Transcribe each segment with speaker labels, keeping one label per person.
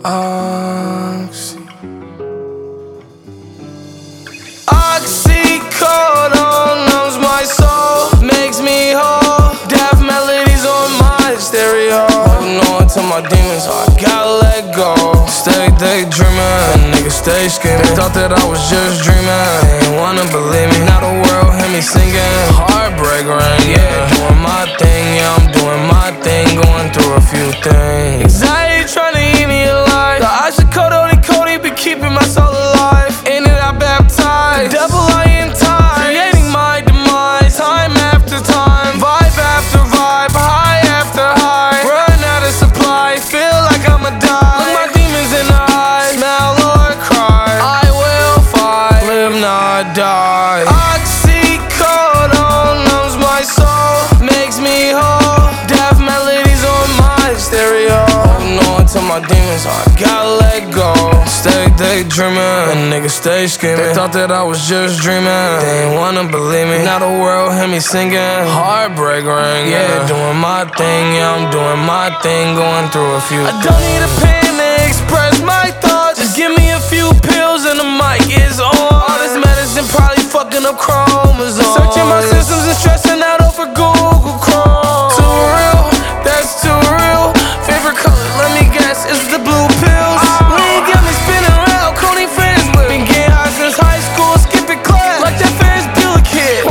Speaker 1: Oxycodone numbs my soul, makes me whole. Deaf melodies on my stereo. Holding on to my demons, I gotta let go. Stay daydreaming, niggas stay scheming. They thought that I was just dreaming, they ain't wanna believe me. Now the world hear me singing, heartbreak rain, yeah. Doing my thing, yeah, I'm doing my thing. Going through a few things. Anxiety trying to eat me alive. The oxycodone and Cody be keeping my soul alive. In it I baptize, the devil I entice, creating my demise. Time after time, vibe after vibe, high after high. Run out of supply, feel like I'ma die. Look my demons in the eyes, smell or cry. I will fight, live not die. Oxycodone numbs my soul, makes me whole. Deaf melodies on my stereo. Holding on to my demons, I gotta let go. Stay daydreaming, niggas stay scheming. They thought that I was just dreaming, they ain't wanna believe me. Now the world hear me singing, heartbreak rain, yeah. Doing my thing, yeah, I'm doing my thing. Going through a few. I don't need a pen to express my thoughts. Just give me a few pills and the mic is on. All this medicine probably fucking up chromosomes. Searching my systems and stressing out over Google Chrome. Too real, that's too real. Favorite color, let me guess, it's the blue pills. Lean got me spinning around, Coney fans with. Been getting high since high school, skipping class like that Ferris Bueller kid.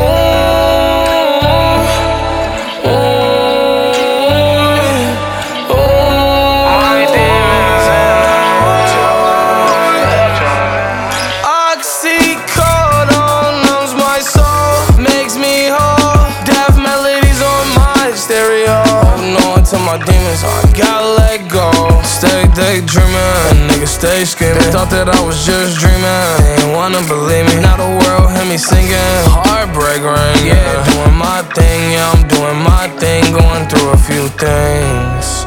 Speaker 1: Oxycodone numbs my soul, makes me whole. Deaf melodies on my stereo. Holding on to my demons, I gotta let go. Stay daydreaming, niggas stay scheming. They thought that I was just dreaming, they ain't wanna believe me. Now the world hear me singing, heartbreak rain, yeah. Doing my thing, yeah, I'm doing my thing. Going through a few things.